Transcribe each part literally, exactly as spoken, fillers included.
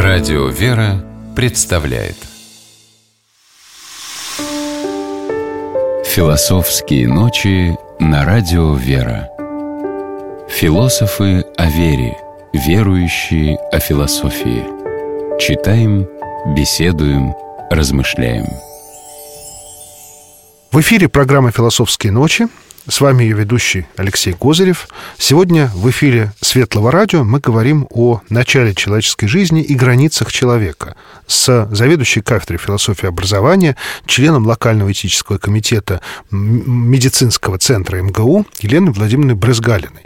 Радио «Вера» представляет Философские ночи на Радио «Вера». Философы о вере, верующие о философии. Читаем, беседуем, размышляем. В эфире программа «Философские ночи». С вами ее ведущий Алексей Козырев. Сегодня в эфире Светлого радио мы говорим о начале человеческой жизни и границах человека с заведующей кафедрой философии и образования, членом локального этического комитета медицинского центра эм гэ у Еленой Владимировной Брызгалиной.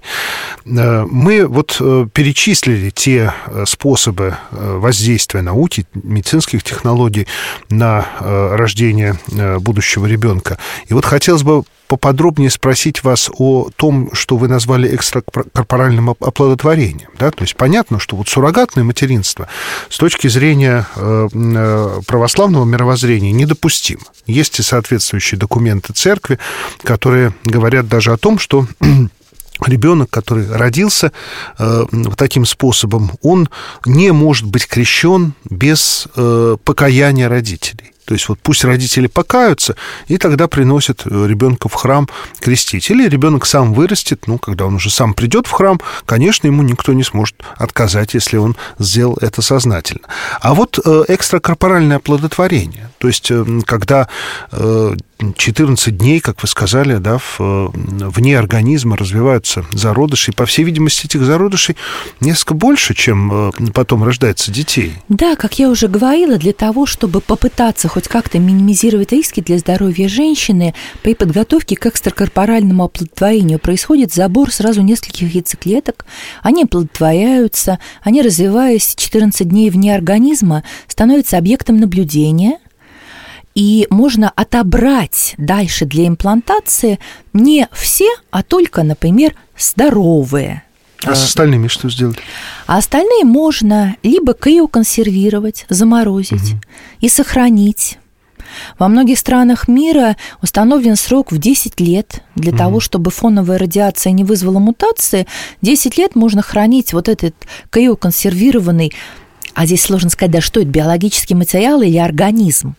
Мы вот перечислили те способы воздействия науки, медицинских технологий на рождение будущего ребенка. И вот хотелось бы поподробнее спросить вас о том, что вы назвали экстракорпоральным оплодотворением. Да? То есть понятно, что вот суррогатное материнство с точки зрения православного мировоззрения недопустимо. Есть и соответствующие документы церкви, которые говорят даже о том, что ребенок, который родился э, таким способом, он не может быть крещен без э, покаяния родителей. То есть вот пусть родители покаются, и тогда приносят ребенка в храм крестить. Или ребенок сам вырастет, ну, когда он уже сам придет в храм, конечно, ему никто не сможет отказать, если он сделал это сознательно. А вот э, экстракорпоральное оплодотворение, то есть э, когда э, четырнадцать дней, как вы сказали, да, в, вне организма развиваются зародыши, и, по всей видимости, этих зародышей несколько больше, чем э, потом рождается детей. Да, как я уже говорила, для того, чтобы попытаться хоть как-то минимизировать риски для здоровья женщины, при подготовке к экстракорпоральному оплодотворению происходит забор сразу нескольких яйцеклеток, они оплодотворяются, они, развиваясь четырнадцать дней вне организма, становятся объектом наблюдения, и можно отобрать дальше для имплантации не все, а только, например, здоровые. А с остальными что сделать? А остальные можно либо криоконсервировать, заморозить, угу, и сохранить. Во многих странах мира установлен срок в десять лет для угу. того, чтобы фоновая радиация не вызвала мутации. десять лет можно хранить вот этот криоконсервированный, а здесь сложно сказать, да что это, биологический материал или организм.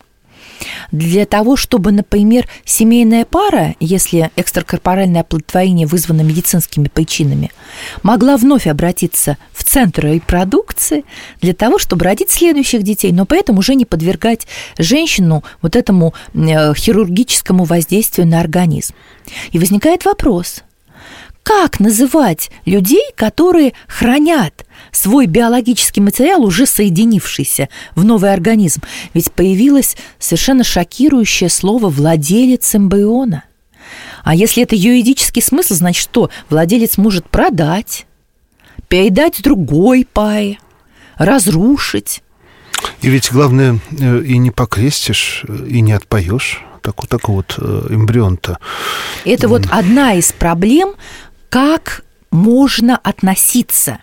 Для того, чтобы, например, семейная пара, если экстракорпоральное оплодотворение вызвано медицинскими причинами, могла вновь обратиться в центр репродукции для того, чтобы родить следующих детей, но при этом уже не подвергать женщину вот этому хирургическому воздействию на организм. И возникает вопрос: как называть людей, которые хранят свой биологический материал, уже соединившийся в новый организм? Ведь появилось совершенно шокирующее слово «владелец эмбриона». А если это юридический смысл, значит, что владелец может продать, передать другой паре, разрушить. И ведь главное, и не покрестишь, и не отпоешь. Такой, такой вот эмбрион-то. Это вот одна из проблем, как можно относиться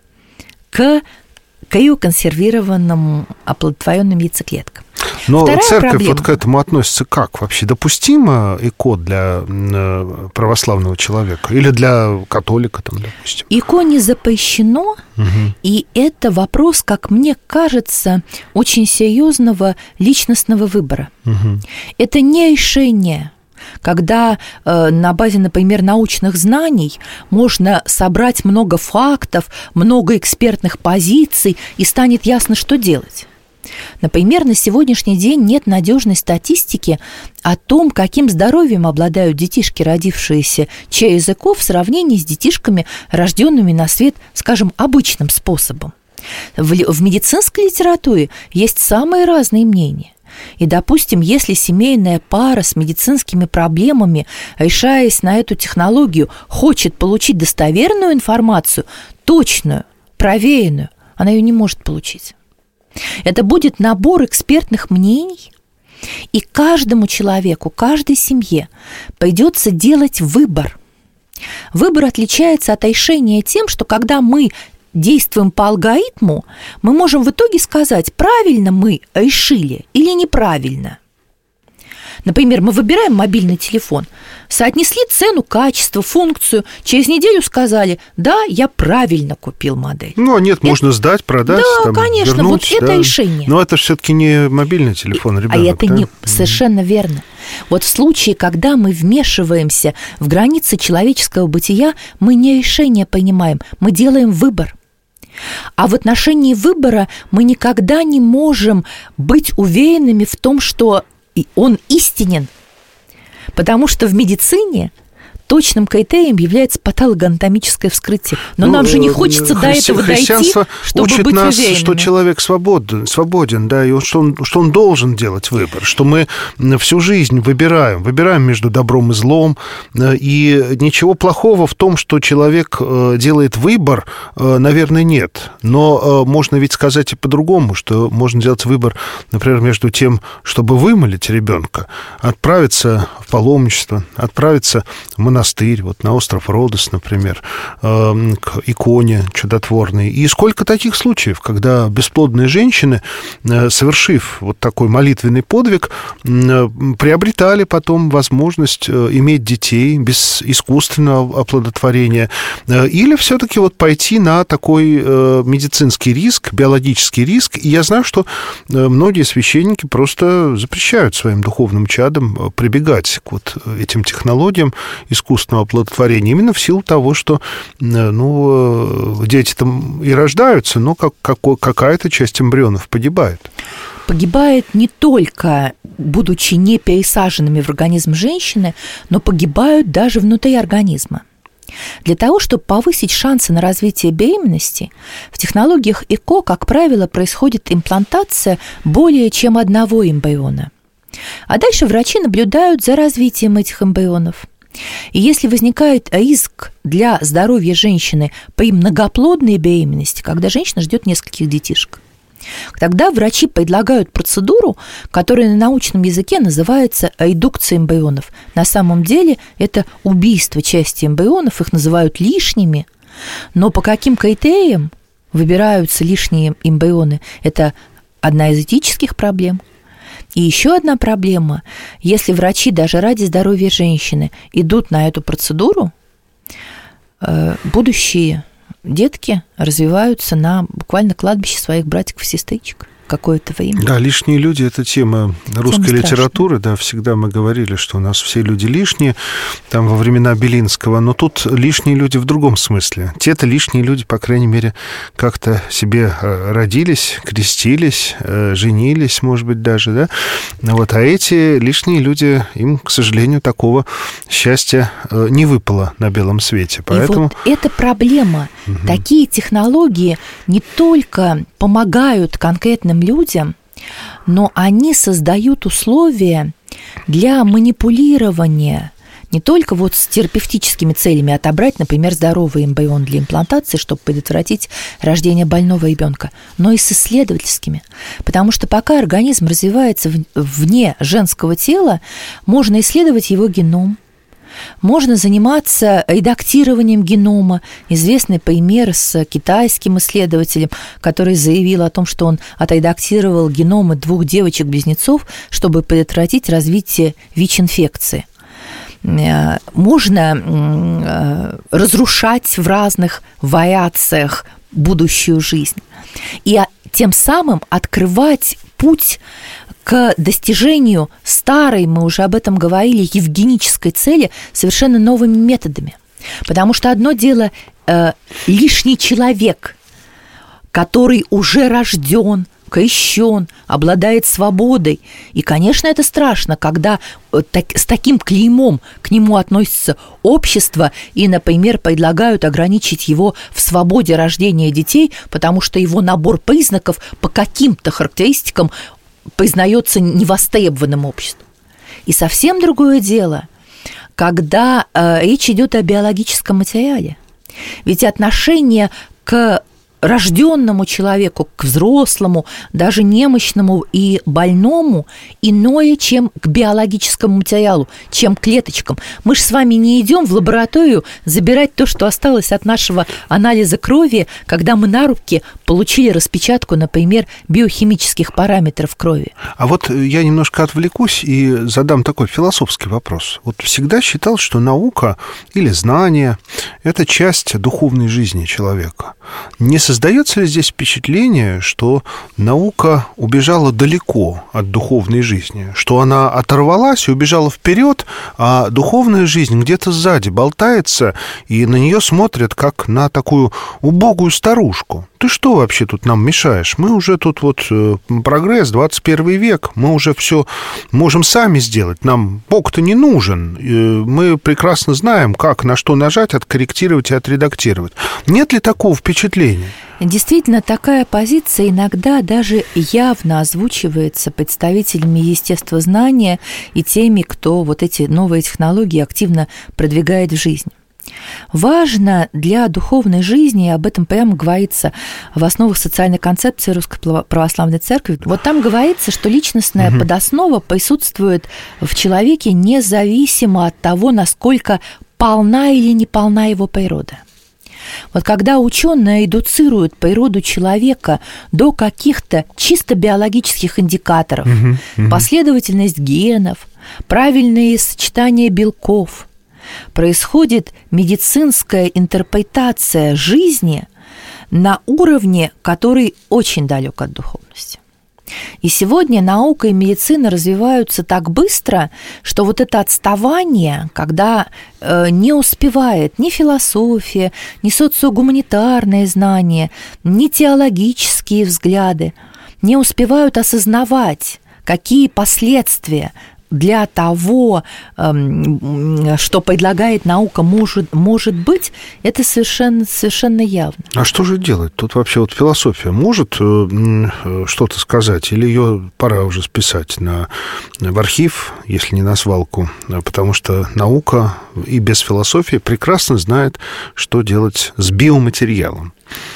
к криоконсервированным оплодотворенным яйцеклеткам. Но Вторая церковь проблема. вот к этому относится как? Вообще допустимо ЭКО для православного человека? Или для католика, там, допустим? ЭКО не запрещено, угу. и это вопрос, как мне кажется, очень серьезного личностного выбора. Угу. Это не решение, когда э, на базе, например, научных знаний можно собрать много фактов, много экспертных позиций, и станет ясно, что делать. Например, на сегодняшний день нет надежной статистики о том, каким здоровьем обладают детишки, родившиеся через ЭКО, в сравнении с детишками, рожденными на свет, скажем, обычным способом. В, в медицинской литературе есть самые разные мнения. И, допустим, если семейная пара с медицинскими проблемами, решаясь на эту технологию, хочет получить достоверную информацию, точную, проверенную, она ее не может получить. Это будет набор экспертных мнений, и каждому человеку, каждой семье придется делать выбор. Выбор отличается от решения тем, что когда мы действуем по алгоритму, мы можем в итоге сказать, правильно мы решили или неправильно. Например, мы выбираем мобильный телефон. соотнесли цену, качество, функцию. Через неделю сказали: да, я правильно купил модель. Ну, а нет, это... можно сдать, продать, да, там, конечно, вернуть. Вот да. это решение. Но это все-таки не мобильный телефон, ребенок. А это да? не совершенно верно. Вот в случае, когда мы вмешиваемся в границы человеческого бытия, мы не решение принимаем, мы делаем выбор. А в отношении выбора мы никогда не можем быть уверенными в том, что он истинен, потому что в медицине точным критерием является патологоанатомическое вскрытие. Но ну, нам же не хочется хри- до этого дойти, чтобы учит быть нас, уверенными. Что человек свободен, свободен, да, и что он, что он должен делать выбор, что мы всю жизнь выбираем, выбираем между добром и злом, и ничего плохого в том, что человек делает выбор, наверное, нет. Но можно ведь сказать и по-другому, что можно делать выбор, например, между тем, чтобы вымолить ребенка, отправиться в паломничество, отправиться в монастырь, вот на остров Родос, например, к иконе чудотворной. И сколько таких случаев, когда бесплодные женщины, совершив вот такой молитвенный подвиг, приобретали потом возможность иметь детей без искусственного оплодотворения, или все-таки вот пойти на такой медицинский риск, биологический риск. И я знаю, что многие священники просто запрещают своим духовным чадам прибегать к вот этим технологиям искусственного оплодотворения именно в силу того, что ну, дети там и рождаются, но как, как, какая-то часть эмбрионов погибает. Погибает не только, будучи не пересаженными в организм женщины, но погибают даже внутри организма. Для того, чтобы повысить шансы на развитие беременности, в технологиях ЭКО, как правило, происходит имплантация более чем одного эмбриона. А дальше врачи наблюдают за развитием этих эмбрионов. И если возникает риск для здоровья женщины при многоплодной беременности, когда женщина ждет нескольких детишек, тогда врачи предлагают процедуру, которая на научном языке называется редукция эмбрионов. На самом деле это убийство части эмбрионов, их называют лишними, но по каким критериям выбираются лишние эмбрионы, это одна из этических проблем. И еще одна проблема, если врачи даже ради здоровья женщины идут на эту процедуру, будущие детки развиваются на буквально кладбище своих братиков и сестричек какое-то время. Да, лишние люди – это тема русской тема литературы. Да, всегда мы говорили, что у нас все люди лишние, там во времена Белинского, но тут лишние люди в другом смысле. Те-то лишние люди, по крайней мере, как-то себе родились, крестились, женились, может быть, даже, да? Вот, а эти лишние люди, им, к сожалению, такого счастья не выпало на белом свете. Поэтому... И вот эта проблема. Угу. Такие технологии не только помогают конкретным людям, но они создают условия для манипулирования не только вот с терапевтическими целями отобрать, например, здоровый эмбрион для имплантации, чтобы предотвратить рождение больного ребенка, но и с исследовательскими. Потому что пока организм развивается вне женского тела, можно исследовать его геном, можно заниматься редактированием генома. Известный пример с китайским исследователем, который заявил о том, что он отредактировал геномы двух девочек-близнецов, чтобы предотвратить развитие ВИЧ-инфекции. Можно разрушать в разных вариациях будущую жизнь и тем самым открывать путь к достижению старой, мы уже об этом говорили, евгенической цели совершенно новыми методами. Потому что одно дело э, лишний человек, который уже рожден, крещен, обладает свободой. И, конечно, это страшно, когда так, с таким клеймом к нему относится общество и, например, предлагают ограничить его в свободе рождения детей, потому что его набор признаков по каким-то характеристикам признается невостребованным обществом. И совсем другое дело, когда э, речь идет о биологическом материале. Ведь отношение к рожденному человеку, к взрослому, даже немощному и больному иное, чем к биологическому материалу, чем к клеточкам. Мы же с вами не идем в лабораторию забирать то, что осталось от нашего анализа крови, когда мы на руки получили распечатку, например, биохимических параметров крови. А вот я немножко отвлекусь и задам такой философский вопрос. Вот всегда считал, что наука или знание – это часть духовной жизни человека. Не создается ли здесь впечатление, что наука убежала далеко от духовной жизни, что она оторвалась и убежала вперед, а духовная жизнь где-то сзади болтается, и на нее смотрят как на такую убогую старушку? Ты что вообще тут нам мешаешь? Мы уже тут вот прогресс, двадцать первый век, мы уже все можем сами сделать, нам Бог-то не нужен, мы прекрасно знаем, как, на что нажать, откорректировать и отредактировать. Нет ли такого впечатления? Действительно, такая позиция иногда даже явно озвучивается представителями естествознания и теми, кто вот эти новые технологии активно продвигает в жизнь. Важно для духовной жизни, и об этом прямо говорится в основах социальной концепции Русской Православной Церкви. Вот там говорится, что личностная угу. подоснова присутствует в человеке независимо от того, насколько полна или не полна его природа. Вот когда ученые эдуцируют природу человека до каких-то чисто биологических индикаторов, угу, угу. последовательность генов, правильные сочетания белков, происходит медицинская интерпретация жизни на уровне, который очень далек от духовности. И сегодня наука и медицина развиваются так быстро, что вот это отставание, когда э, не успевает ни философия, ни социогуманитарные знания, ни теологические взгляды, не успевают осознавать, какие последствия для того, что предлагает наука, может, может быть, это совершенно, совершенно явно. А что же делать? Тут вообще вот философия может что-то сказать, или ее пора уже списать на, в архив, если не на свалку, потому что наука и без философии прекрасно знает, что делать с биоматериалом.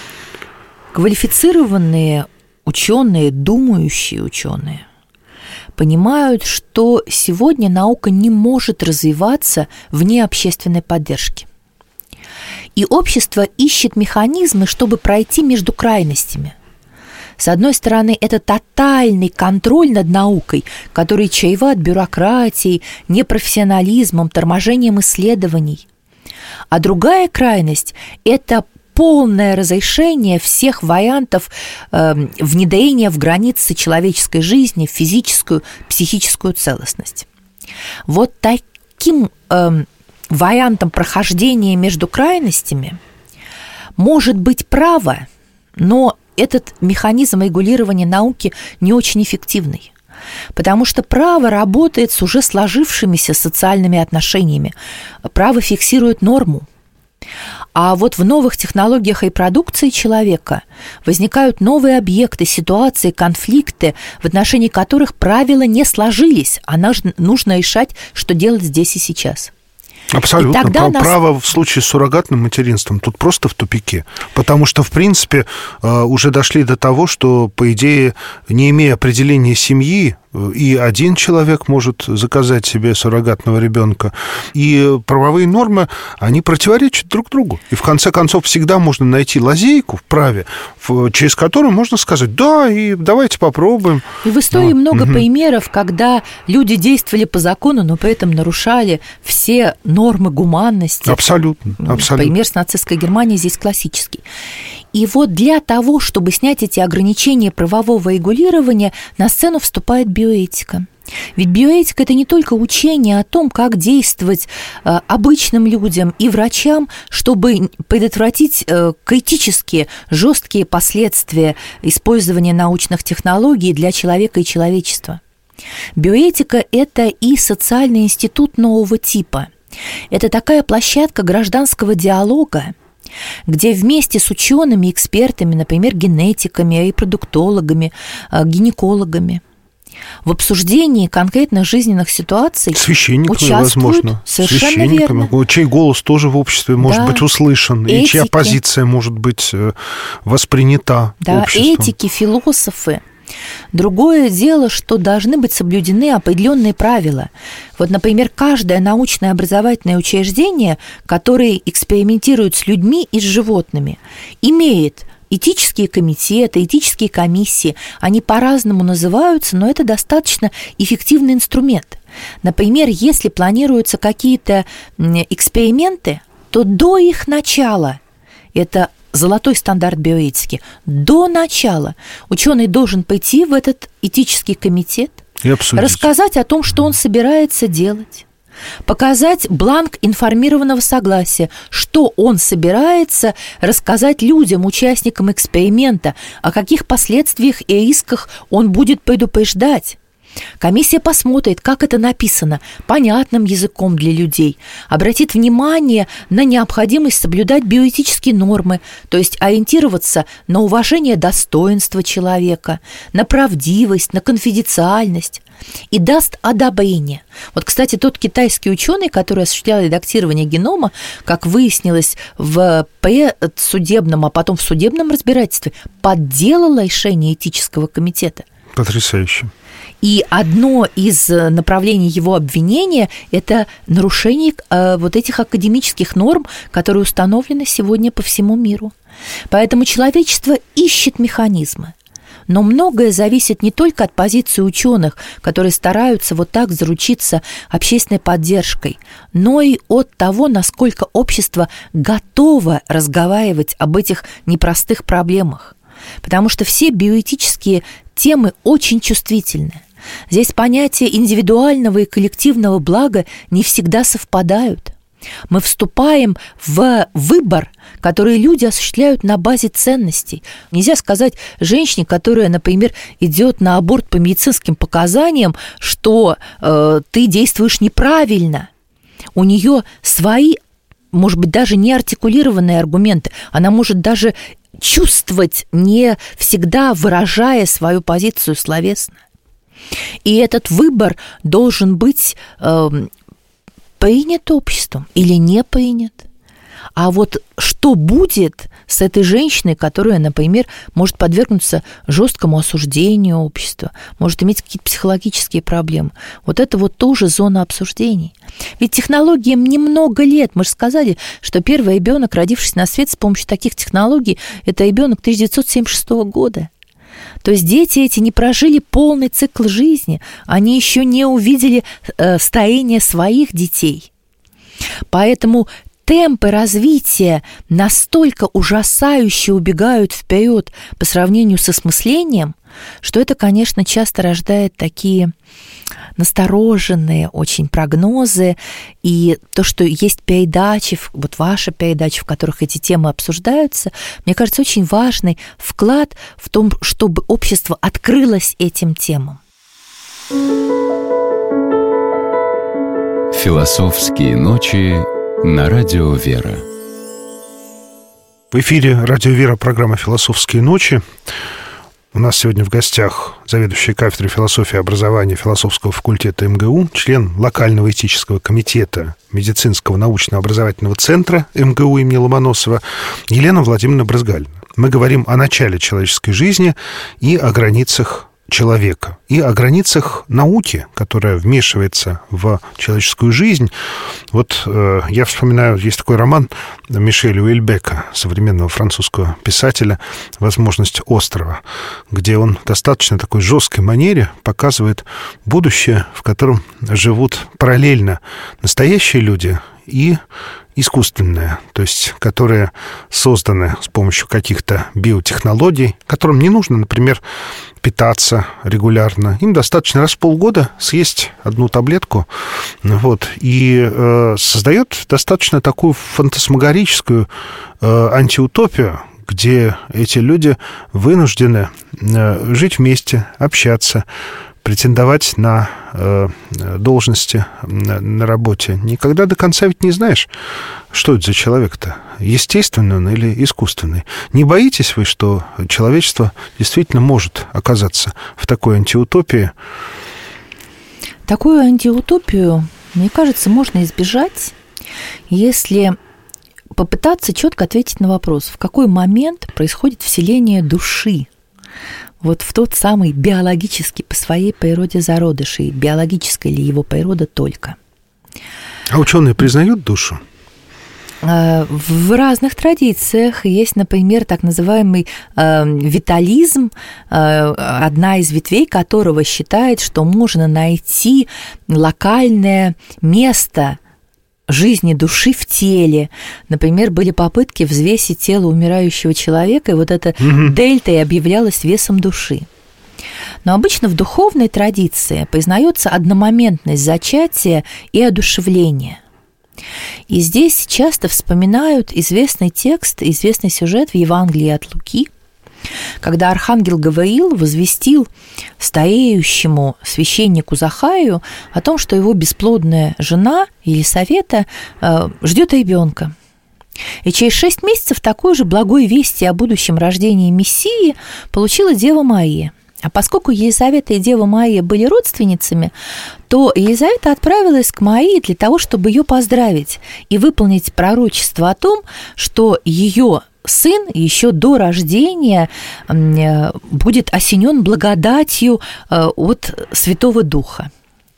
Квалифицированные ученые, думающие ученые, понимают, что сегодня наука не может развиваться вне общественной поддержки. И общество ищет механизмы, чтобы пройти между крайностями. С одной стороны, это тотальный контроль над наукой, который чреват бюрократией, непрофессионализмом, торможением исследований. А другая крайность – это полное разрешение всех вариантов э, внедрения в границы человеческой жизни, в физическую, психическую целостность. Вот таким э, вариантом прохождения между крайностями может быть право, но этот механизм регулирования науки не очень эффективный. Потому что право работает с уже сложившимися социальными отношениями. Право фиксирует норму. А вот в новых технологиях и продукции человека возникают новые объекты, ситуации, конфликты, в отношении которых правила не сложились, а нужно решать, что делать здесь и сейчас. Абсолютно. Право, нас... право в случае с суррогатным материнством тут просто в тупике, потому что, в принципе, уже дошли до того, что, по идее, не имея определения семьи, и один человек может заказать себе суррогатного ребенка, и правовые нормы, они противоречат друг другу. И в конце концов всегда можно найти лазейку в праве, через которую можно сказать: да, и давайте попробуем. И в истории вот. много угу. примеров, когда люди действовали по закону, но при этом нарушали все нормы гуманности. Абсолютно, абсолютно. Пример с нацистской Германией здесь классический. И вот для того, чтобы снять эти ограничения правового регулирования, на сцену вступает биоэтика. Ведь биоэтика – это не только учение о том, как действовать э, обычным людям и врачам, чтобы предотвратить э, критические, жесткие последствия использования научных технологий для человека и человечества. Биоэтика – это и социальный институт нового типа. Это такая площадка гражданского диалога, где вместе с учеными, экспертами, например, генетиками, репродуктологами, гинекологами, в обсуждении конкретных жизненных ситуаций священниками, возможно. Совершенно верно. Чей голос тоже в обществе может да. быть услышан, этики. И чья позиция может быть воспринята да, обществом. Этики, философы. Другое дело, что должны быть соблюдены определенные правила. Вот, например, каждое научное образовательное учреждение, которое экспериментирует с людьми и с животными, имеет этические комитеты, этические комиссии. Они по-разному называются, но это достаточно эффективный инструмент. Например, если планируются какие-то эксперименты, то до их начала, это золотой стандарт биоэтики, до начала ученый должен пойти в этот этический комитет, и рассказать о том, что он собирается делать, показать бланк информированного согласия, что он собирается рассказать людям, участникам эксперимента, о каких последствиях и рисках он будет предупреждать. Комиссия посмотрит, как это написано, понятным языком для людей, обратит внимание на необходимость соблюдать биоэтические нормы, то есть ориентироваться на уважение достоинства человека, на правдивость, на конфиденциальность, и даст одобрение. Вот, кстати, тот китайский ученый, который осуществлял редактирование генома, как выяснилось в предсудебном, а потом в судебном разбирательстве, подделал решение этического комитета. Потрясающе. И одно из направлений его обвинения – это нарушение э, вот этих академических норм, которые установлены сегодня по всему миру. Поэтому человечество ищет механизмы. Но многое зависит не только от позиции ученых, которые стараются вот так заручиться общественной поддержкой, но и от того, насколько общество готово разговаривать об этих непростых проблемах. Потому что все биоэтические темы очень чувствительны. Здесь понятия индивидуального и коллективного блага не всегда совпадают. Мы вступаем в выбор, который люди осуществляют на базе ценностей. Нельзя сказать женщине, которая, например, идет на аборт по медицинским показаниям, что э, ты действуешь неправильно. У нее свои, может быть, даже не артикулированные аргументы. Она может даже чувствовать, не всегда выражая свою позицию словесно. И этот выбор должен быть э, принят обществом или не принят. А вот что будет с этой женщиной, которая, например, может подвергнуться жесткому осуждению общества, может иметь какие-то психологические проблемы, вот это вот тоже зона обсуждений. Ведь технологиям немного лет. Мы же сказали, что первый ребенок, родившийся на свет с помощью таких технологий, это ребенок тысяча девятьсот семьдесят шестого года. То есть дети эти не прожили полный цикл жизни, они еще не увидели э, старение своих детей. Поэтому темпы развития настолько ужасающе убегают вперед по сравнению с осмыслением, что это, конечно, часто рождает такие настороженные очень прогнозы. И то, что есть передачи, вот ваша передача, в которых эти темы обсуждаются, мне кажется, очень важный вклад в том, чтобы общество открылось этим темам. Философские ночи на радио «Вера». В эфире радио «Вера», программа «Философские ночи». У нас сегодня в гостях заведующий кафедрой философии и образования философского факультета эм гэ у, член локального этического комитета медицинского научно-образовательного центра эм гэ у имени Ломоносова Елена Владимировна Брызгалина. Мы говорим о начале человеческой жизни и о границах человека, и о границах науки, которая вмешивается в человеческую жизнь. Вот э, я вспоминаю, есть такой роман Мишеля Уильбека, современного французского писателя «Возможность острова», где он в достаточно такой жесткой манере показывает будущее, в котором живут параллельно настоящие люди и искусственные, то есть которые созданы с помощью каких-то биотехнологий, которым не нужно, например, питаться регулярно. Им достаточно раз в полгода съесть одну таблетку, вот, и э, создает достаточно такую фантасмагорическую э, антиутопию, где эти люди вынуждены э, жить вместе, общаться, претендовать на э, должности на, на работе, никогда до конца ведь не знаешь, что это за человек-то, естественный он или искусственный. Не боитесь вы, что человечество действительно может оказаться в такой антиутопии? Такую антиутопию, мне кажется, можно избежать, если попытаться четко ответить на вопрос, в какой момент происходит вселение души вот в тот самый биологический по своей природе зародыш, и биологическая ли его природа только. А ученые признают душу? В разных традициях есть, например, так называемый э, витализм, э, одна из ветвей которого считает, что можно найти локальное место жизни души в теле. Например, были попытки взвесить тело умирающего человека, и вот эта угу. дельта и объявлялась весом души. Но обычно в духовной традиции признается одномоментность зачатия и одушевления. И здесь часто вспоминают известный текст, известный сюжет в Евангелии от Луки, когда архангел Гавриил возвестил стареющему священнику Захарию о том, что его бесплодная жена Елисавета ждет ребенка. И через шесть месяцев такой же благой вести о будущем рождении Мессии получила Дева Мария. А поскольку Елизавета и Дева Мария были родственницами, то Елизавета отправилась к Марии для того, чтобы ее поздравить и выполнить пророчество о том, что ее сын еще до рождения будет осенен благодатью от Святого Духа.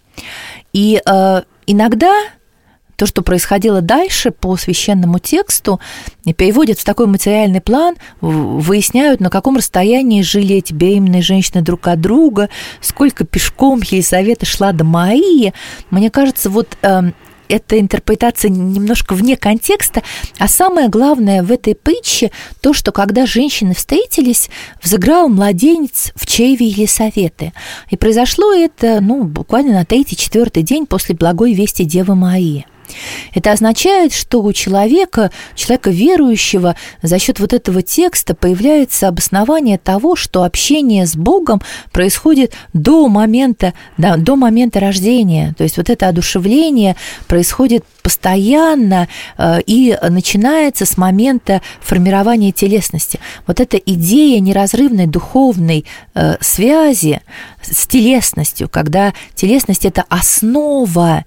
И иногда то, что происходило дальше по священному тексту, переводят в такой материальный план, выясняют, на каком расстоянии жили эти беременные женщины друг от друга, сколько пешком Елисавета шла до Марии. Мне кажется, вот э, эта интерпретация немножко вне контекста, а самое главное в этой притче то, что когда женщины встретились, взыграл младенец в чреве Елисаветы. И произошло это ну, буквально на третий-четвертый день после благой вести Девы Марии. Это означает, что у человека, человека верующего, за счет вот этого текста появляется обоснование того, что общение с Богом происходит до момента, да, до момента рождения. То есть вот это одушевление происходит постоянно э, и начинается с момента формирования телесности. Вот эта идея неразрывной духовной э, связи с телесностью, когда телесность – это основа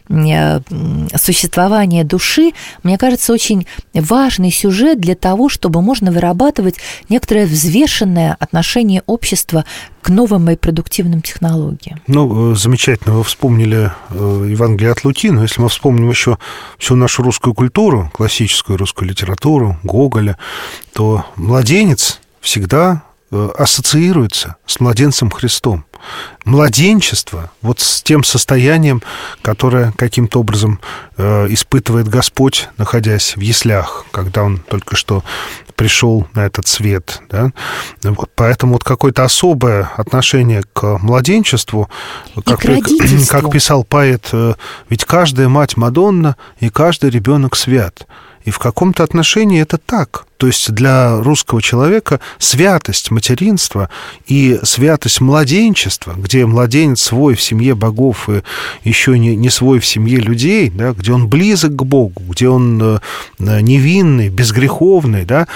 э, существования души, мне кажется, очень важный сюжет для того, чтобы можно вырабатывать некоторое взвешенное отношение общества к новым репродуктивным технологиям. Ну, замечательно, вы вспомнили Евангелие от Луки, но если мы вспомним еще всю нашу русскую культуру, классическую русскую литературу, Гоголя, то младенец всегда ассоциируется с младенцем Христом. Младенчество вот с тем состоянием, которое каким-то образом э, испытывает Господь, находясь в яслях, когда Он только что пришел на этот свет. Да? Вот, поэтому вот какое-то особое отношение к младенчеству, как, к как писал поэт, ведь каждая мать Мадонна и каждый ребенок свят. И в каком-то отношении это так. То есть для русского человека святость материнства и святость младенчества, где младенец свой в семье богов и еще не, не свой в семье людей, да, где он близок к Богу, где он невинный, безгреховный, да,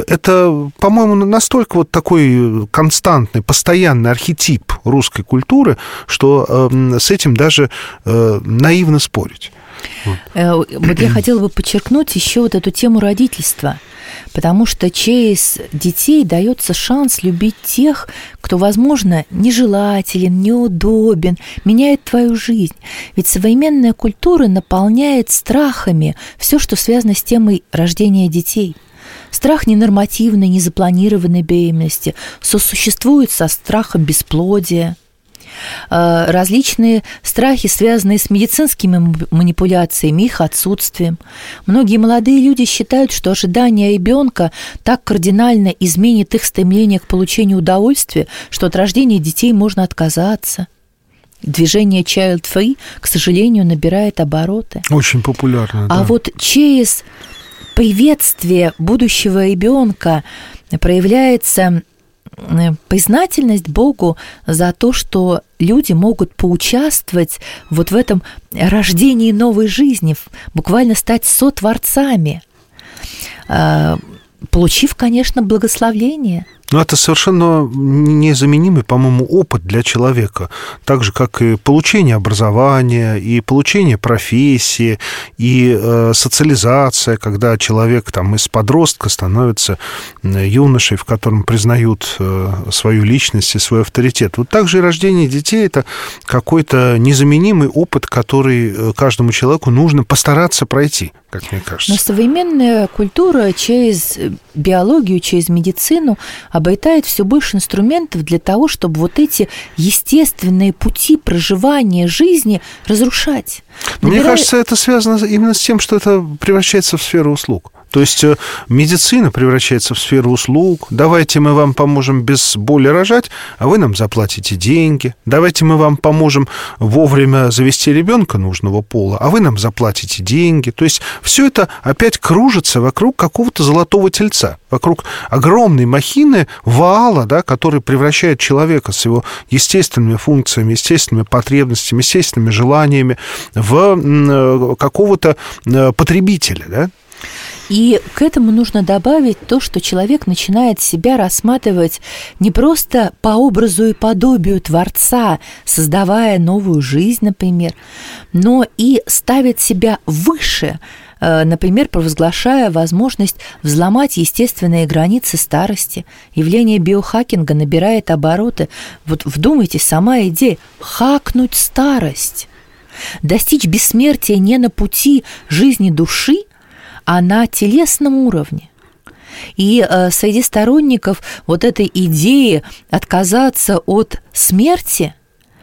это, по-моему, настолько вот такой константный, постоянный архетип русской культуры, что с этим даже наивно спорить. Вот. вот я хотела бы подчеркнуть еще вот эту тему родительства, потому что через детей дается шанс любить тех, кто, возможно, нежелателен, неудобен, меняет твою жизнь. Ведь современная культура наполняет страхами все, что связано с темой рождения детей. Страх ненормативной, незапланированной беременности сосуществует со страхом бесплодия. Различные страхи, связанные с медицинскими манипуляциями, их отсутствием. Многие молодые люди считают, что ожидание ребенка так кардинально изменит их стремление к получению удовольствия, что от рождения детей можно отказаться. Движение child-free, к сожалению, набирает обороты. Очень популярно. А да. вот через приветствие будущего ребенка проявляется признательность Богу за то, что люди могут поучаствовать вот в этом рождении новой жизни, буквально стать сотворцами, получив, конечно, благословение. Но это совершенно незаменимый, по-моему, опыт для человека. Так же, как и получение образования, и получение профессии, и э, социализация, когда человек там, из подростка становится юношей, в котором признают э, свою личность и свой авторитет. Вот так же и рождение детей – это какой-то незаменимый опыт, который каждому человеку нужно постараться пройти, как мне кажется. Но современная культура через биологию, через медицину обретает все больше инструментов для того, чтобы вот эти естественные пути проживания жизни разрушать. Набирая... Мне кажется, это связано именно с тем, что это превращается в сферу услуг. То есть медицина превращается в сферу услуг. Давайте мы вам поможем без боли рожать, а вы нам заплатите деньги. Давайте мы вам поможем вовремя завести ребенка нужного пола, а вы нам заплатите деньги. То есть все это опять кружится вокруг какого-то золотого тельца, вокруг огромной махины ваала, да, который превращает человека с его естественными функциями, естественными потребностями, естественными желаниями в какого-то потребителя, да? И к этому нужно добавить то, что человек начинает себя рассматривать не просто по образу и подобию Творца, создавая новую жизнь, например, но и ставит себя выше, например, провозглашая возможность взломать естественные границы старости. Явление биохакинга набирает обороты. Вот вдумайтесь, сама идея – хакнуть старость, достичь бессмертия не на пути жизни души, а на телесном уровне. И э, среди сторонников вот этой идеи отказаться от смерти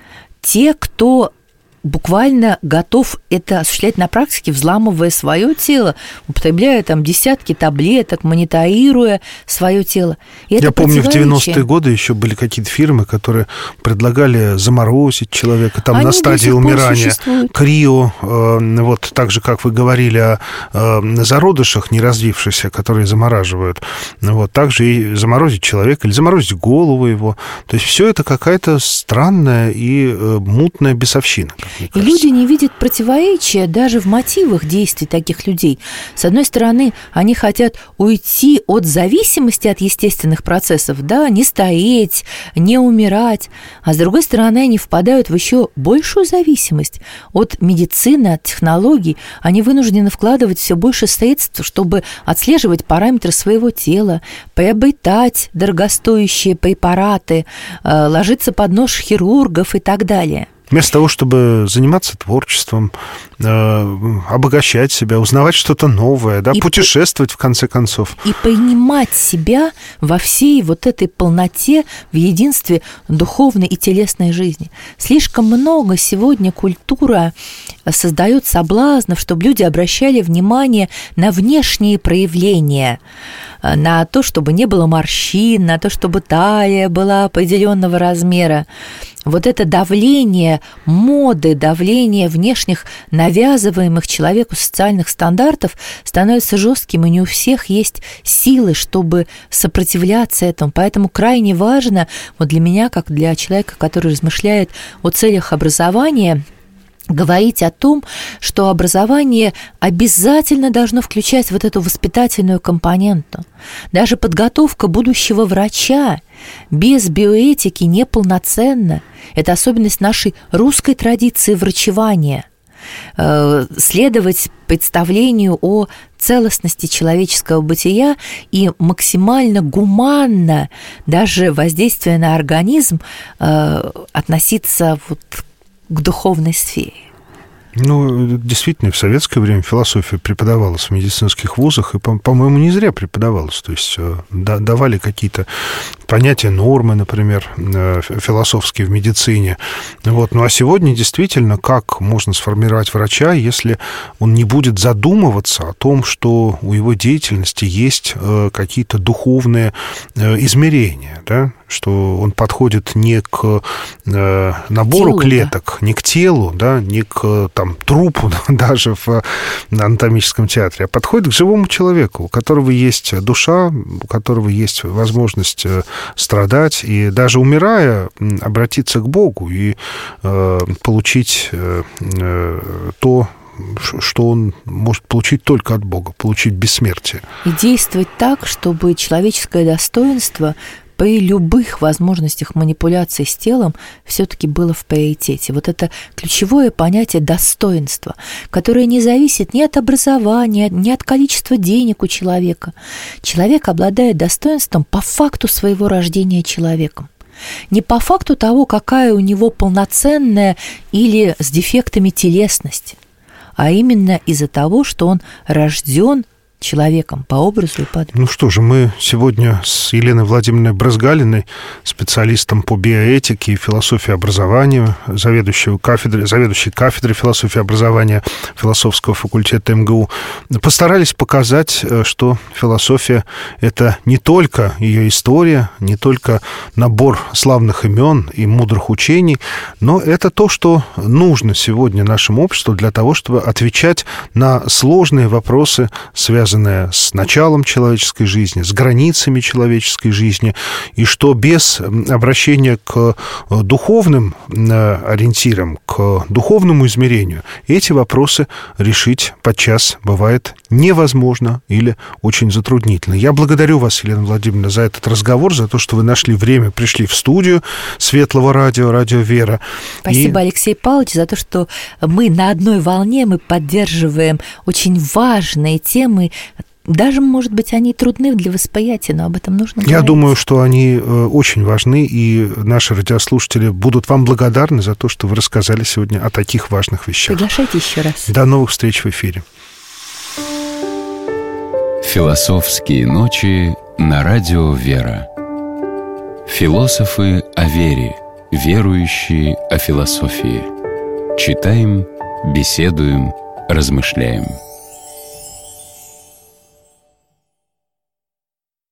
те, кто буквально готов это осуществлять на практике, взламывая свое тело, употребляя там десятки таблеток, мониторируя свое тело. И это Я помню, в девяностые годы еще были какие-то фирмы, которые предлагали заморозить человека там на стадии умирания. Крио, э, вот так же, как вы говорили о э, зародышах неразвившихся, которые замораживают, вот так же и заморозить человека или заморозить голову его. То есть все это какая-то странная и э, мутная бесовщина. И люди не видят противоречия даже в мотивах действий таких людей. С одной стороны, они хотят уйти от зависимости от естественных процессов, да, не стареть, не умирать, а с другой стороны, они впадают в еще большую зависимость от медицины, от технологий. Они вынуждены вкладывать все больше средств, чтобы отслеживать параметры своего тела, приобретать дорогостоящие препараты, ложиться под нож хирургов и так далее. Вместо того, чтобы заниматься творчеством, э, обогащать себя, узнавать что-то новое, да, путешествовать, в конце концов. И принимать себя во всей вот этой полноте, в единстве духовной и телесной жизни. Слишком много сегодня культура создает соблазнов, чтобы люди обращали внимание на внешние проявления, на то, чтобы не было морщин, на то, чтобы талия была определенного размера. Вот это давление моды, давление внешних навязываемых человеку социальных стандартов становится жестким, и не у всех есть силы, чтобы сопротивляться этому. Поэтому крайне важно, вот для меня, как для человека, который размышляет о целях образования, говорить о том, что образование обязательно должно включать вот эту воспитательную компоненту. Даже подготовка будущего врача без биоэтики неполноценна. Это особенность нашей русской традиции врачевания. Следовать представлению о целостности человеческого бытия и максимально гуманно, даже воздействуя на организм, относиться вот к духовной сфере. Ну, действительно, в советское время философия преподавалась в медицинских вузах, и, по-моему, не зря преподавалась. То есть давали какие-то понятия, нормы, например, философские в медицине. Вот. Ну, а сегодня действительно, как можно сформировать врача, если он не будет задумываться о том, что у его деятельности есть какие-то духовные измерения, да? что он подходит не к э, набору телу, клеток, да? Не к телу, да, не к там, трупу даже в анатомическом театре, а подходит к живому человеку, у которого есть душа, у которого есть возможность страдать и даже умирая обратиться к Богу и э, получить э, то, что он может получить только от Бога, получить бессмертие. И действовать так, чтобы человеческое достоинство при любых возможностях манипуляции с телом все-таки было в приоритете. Вот это ключевое понятие достоинства, которое не зависит ни от образования, ни от количества денег у человека. Человек обладает достоинством по факту своего рождения человеком. Не по факту того, какая у него полноценная или с дефектами телесность, а именно из-за того, что он рожден человеком по образу и подобию. Ну что же, мы сегодня с Еленой Владимировной Брызгалиной, специалистом по биоэтике и философии образования, заведующей кафедрой, заведующей кафедрой философии образования философского факультета эм гэ у, постарались показать, что философия — это не только ее история, не только набор славных имен и мудрых учений, но это то, что нужно сегодня нашему обществу для того, чтобы отвечать на сложные вопросы, связанные связанная с началом человеческой жизни, с границами человеческой жизни, и что без обращения к духовным ориентирам, к духовному измерению, эти вопросы решить подчас бывает невозможно или очень затруднительно. Я благодарю вас, Елена Владимировна, за этот разговор, за то, что вы нашли время, пришли в студию Светлого радио, Радио Вера. Спасибо, и... Алексей Павлович, за то, что мы на одной волне, мы поддерживаем очень важные темы. Даже, может быть, они трудны для восприятия, но об этом нужно говорить. Я думаю, что они очень важны, и наши радиослушатели будут вам благодарны за то, что вы рассказали сегодня о таких важных вещах. Приглашайте еще раз. До новых встреч в эфире. Философские ночи на Радио Вера. Философы о вере, верующие о философии. Читаем, беседуем, размышляем.